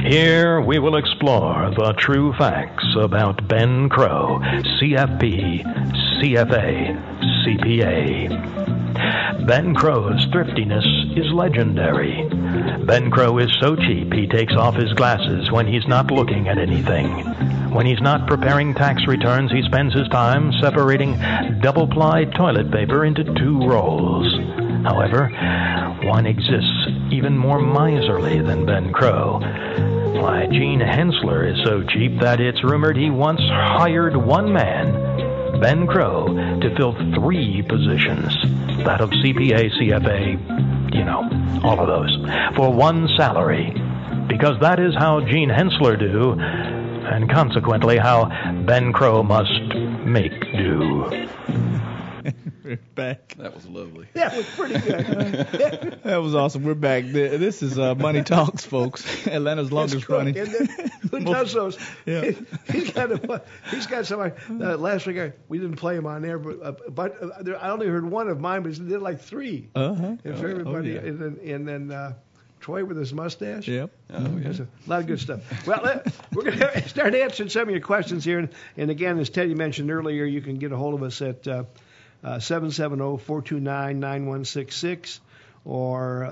Here we will explore the true facts about Ben Crow, CFP, CFA, CPA. Ben Crow's thriftiness is legendary. Ben Crow is so cheap he takes off his glasses when he's not looking at anything. When he's not preparing tax returns, he spends his time separating double-ply toilet paper into 2 rolls. However, one exists even more miserly than Ben Crow. Why, Gene Hensler is so cheap that it's rumored he once hired one man, Ben Crow, to fill 3 positions. That of CPA, CFA, all of those, for 1 salary. Because that is how Gene Hensler do, and consequently how Ben Crow must make do. We're back. That was lovely. That was pretty good. That was awesome. We're back. This is Money Talks, folks. Atlanta's longest running. Who does those? Yeah. He's got somebody. Last week we didn't play him on there, but I only heard one of mine, but he did like 3. Uh-huh. And for everybody, yeah. and then Troy with his mustache. Yep. There's a lot of good stuff. Well, we're going to start answering some of your questions here. And again, as Teddy mentioned earlier, you can get a hold of us at 770-429-9166 or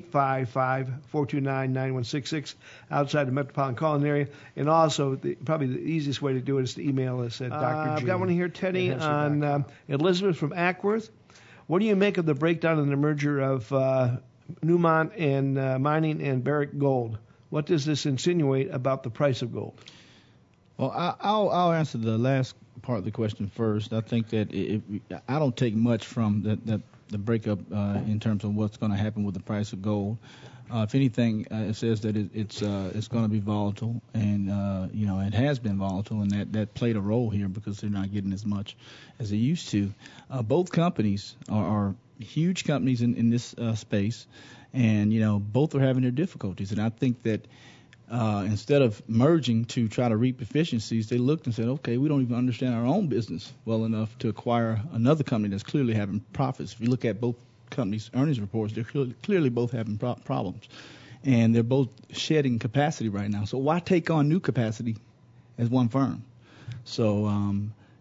855-429-9166 outside the metropolitan calling area. And also, probably the easiest way to do it is to email us at Dr. I've got one here, Teddy, on Elizabeth from Ackworth. What do you make of the breakdown in the merger of Newmont and Mining and Barrick Gold? What does this insinuate about the price of gold? Well, I'll answer the last part of the question first. I think that I don't take much from the breakup in terms of what's going to happen with the price of gold. If anything, it says that it's going to be volatile, and it has been volatile, and that played a role here because they're not getting as much as they used to. Both companies are huge companies in this space, and both are having their difficulties, and I think that. Instead of merging to try to reap efficiencies, they looked and said, okay, we don't even understand our own business well enough to acquire another company that's clearly having profits. If you look at both companies' earnings reports, they're clearly both having problems. And they're both shedding capacity right now. So why take on new capacity as one firm? So,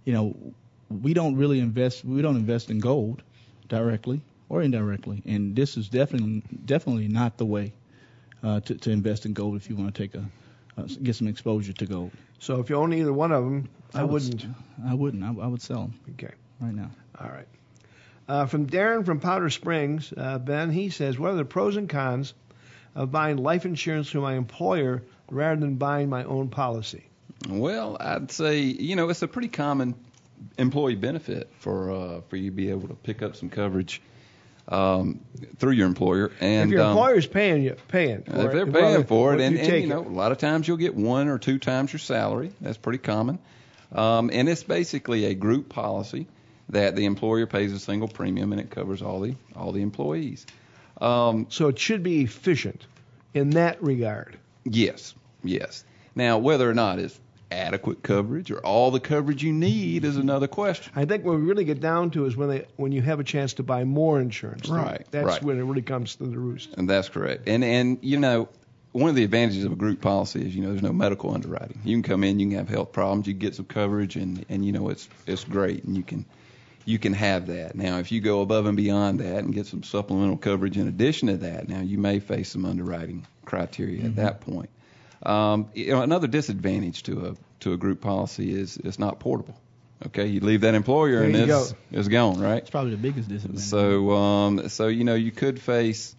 we don't really invest in gold directly or indirectly. And this is definitely not the way to invest in gold if you want to get some exposure to gold. So if you own either one of them, I wouldn't. I would sell them. Okay. Right now. All right. From Darren from Powder Springs, Ben, he says, what are the pros and cons of buying life insurance through my employer rather than buying my own policy? Well, I'd say, it's a pretty common employee benefit for you to be able to pick up some coverage through your employer, and if your employer's paying if they're paying for it, and a lot of times you'll get 1 or 2 times your salary. That's pretty common, and it's basically a group policy that the employer pays a single premium, and it covers all the employees. So it should be efficient in that regard. Yes. Now, whether or not it's adequate coverage or all the coverage you need is another question. I think what we really get down to is when you have a chance to buy more insurance. Right. That's when it really comes to the roost. And that's correct. And one of the advantages of a group policy is there's no medical underwriting. You can come in, you can have health problems, you can get some coverage, and it's great, and you can have that. Now, if you go above and beyond that and get some supplemental coverage in addition to that, now you may face some underwriting criteria at that point. Another disadvantage to a group policy is it's not portable. Okay, you leave that employer and it's gone, right? It's probably the biggest disadvantage. So you could face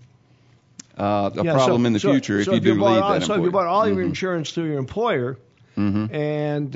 a problem in the future if you do leave that employer. So if you bought all your insurance through your employer, and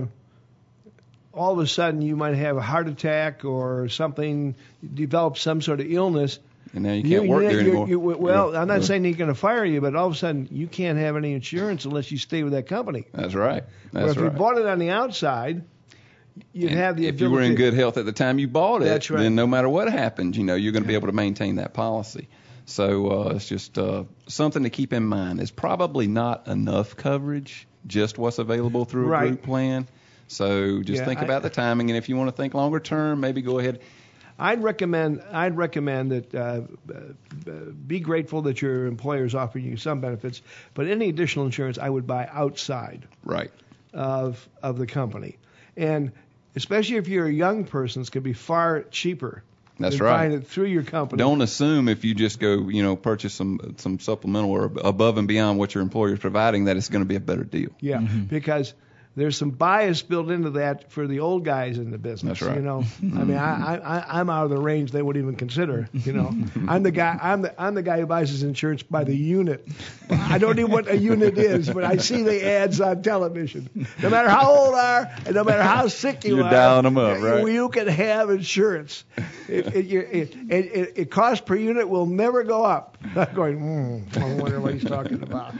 all of a sudden you might have a heart attack or something, develop some sort of illness. And now you can't work there anymore. I'm not saying he's going to fire you, but all of a sudden you can't have any insurance unless you stay with that company. That's right. If you bought it on the outside, you'd have the ability. If you were in good health at the time you bought it, that's right. Then no matter what happens, you're going to be able to maintain that policy. So it's just something to keep in mind. It's probably not enough coverage, just what's available through a group plan. So just think about the timing, and if you want to think longer term, maybe go ahead. I'd recommend that be grateful that your employer is offering you some benefits, but any additional insurance I would buy outside Right. of the company, and especially if you're a young person, it's going to be far cheaper. That's than right. buying it through your company. Don't assume if you just go, purchase some supplemental or above and beyond what your employer is providing that it's going to be a better deal. Yeah, because there's some bias built into that for the old guys in the business. That's right. I mean, I'm out of the range they would even consider. I'm the guy who buys his insurance by the unit. I don't know what a unit is, but I see the ads on television. No matter how old you are, and no matter how sick you are, you're dialing them up, right? You can have insurance. It cost per unit will never go up. I'm going, I wonder what he's talking about.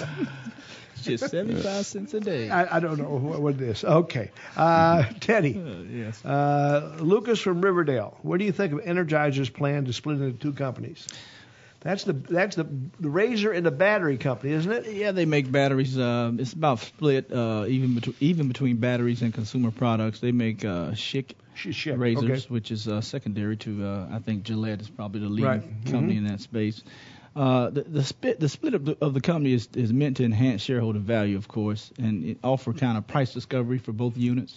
Just 75 cents a day. I don't know what it is. Okay. Teddy. Yes. Lucas from Riverdale. What do you think of Energizer's plan to split into two companies? That's the razor and the battery company, isn't it? Yeah, they make batteries. It's about split even between batteries and consumer products. They make Schick razors, which is secondary to I think Gillette is probably the leading company in that space. The split of the company is meant to enhance shareholder value, of course, and it offer kind of price discovery for both units.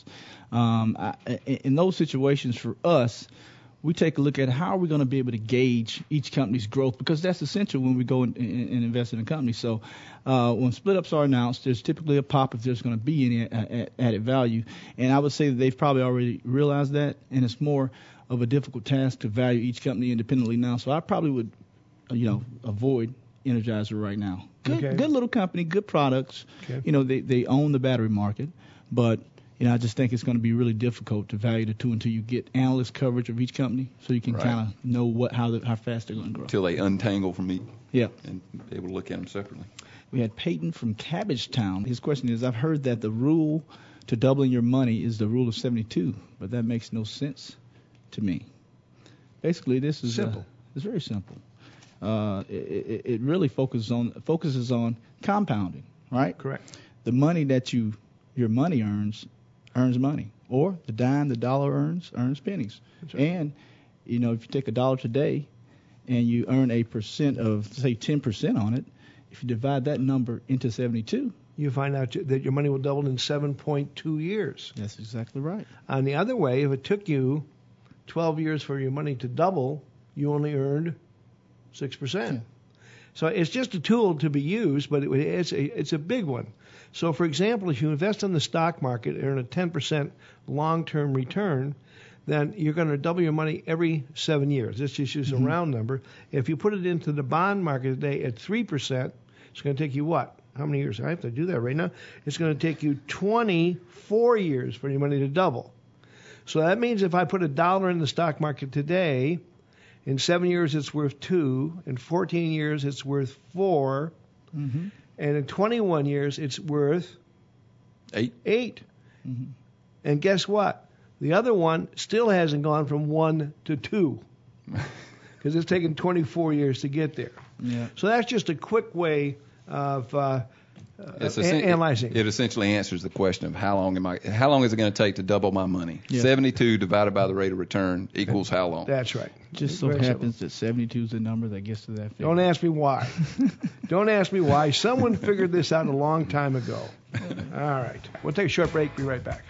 In those situations, for us, we take a look at how are we going to be able to gauge each company's growth, because that's essential when we go and invest in a company. So when split-ups are announced, there's typically a pop if there's going to be any added value. And I would say that they've probably already realized that, and it's more of a difficult task to value each company independently now. So I probably would avoid Energizer right now. Good little company, good products. Okay. They own the battery market, but I just think it's going to be really difficult to value the two until you get analyst coverage of each company, so you can kind of know how fast they're going to grow. Until they untangle from each. Yeah. And be able to look at them separately. We had Peyton from Cabbagetown. His question is, I've heard that the rule to doubling your money is the rule of 72, but that makes no sense to me. Basically, this is simple. It's very simple. It really focuses on compounding, right? Correct. The money that your money earns money, or the dime the dollar earns pennies. That's right. And if you take $1 today and you earn a percent of, say, 10% on it, if you divide that number into 72, you find out that your money will double in 7.2 years. That's exactly right. On the other way, if it took you 12 years for your money to double, you only earned 6%. Yeah. So it's just a tool to be used, but it's a big one. So, for example, if you invest in the stock market and earn a 10% long-term return, then you're going to double your money every 7 years. Let's just use a round number. If you put it into the bond market today at 3%, it's going to take you what? How many years? I have to do that right now. It's going to take you 24 years for your money to double. So that means if I put $1 in the stock market today, in 7 years it's worth 2. In 14 years it's worth 4. Mm-hmm. And in 21 years it's worth 8. Mm-hmm. And guess what? The other one still hasn't gone from 1 to 2 because it's taken 24 years to get there. Yeah. So that's just a quick way of analyzing. It essentially answers the question of how long is it going to take to double my money? Yeah. 72 divided by the rate of return equals how long? That's right. Just so happens that 72 is the number that gets to that figure. Don't ask me why. Don't ask me why. Someone figured this out a long time ago. All right. We'll take a short break. Be right back.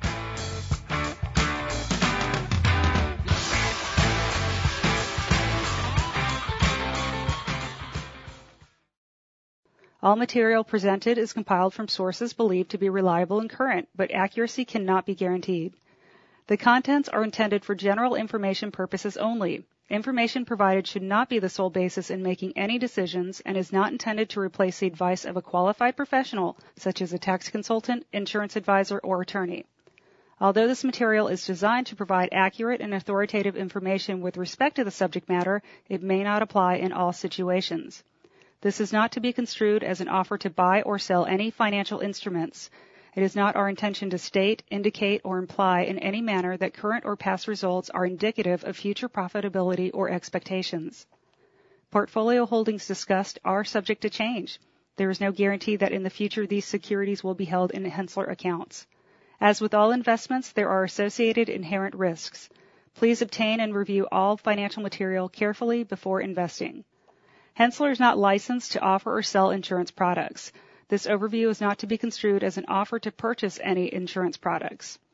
All material presented is compiled from sources believed to be reliable and current, but accuracy cannot be guaranteed. The contents are intended for general information purposes only. Information provided should not be the sole basis in making any decisions and is not intended to replace the advice of a qualified professional, such as a tax consultant, insurance advisor, or attorney. Although this material is designed to provide accurate and authoritative information with respect to the subject matter, it may not apply in all situations. This is not to be construed as an offer to buy or sell any financial instruments. It is not our intention to state, indicate, or imply in any manner that current or past results are indicative of future profitability or expectations. Portfolio holdings discussed are subject to change. There is no guarantee that in the future these securities will be held in Hensler accounts. As with all investments, there are associated inherent risks. Please obtain and review all financial material carefully before investing. Henssler is not licensed to offer or sell insurance products. This overview is not to be construed as an offer to purchase any insurance products.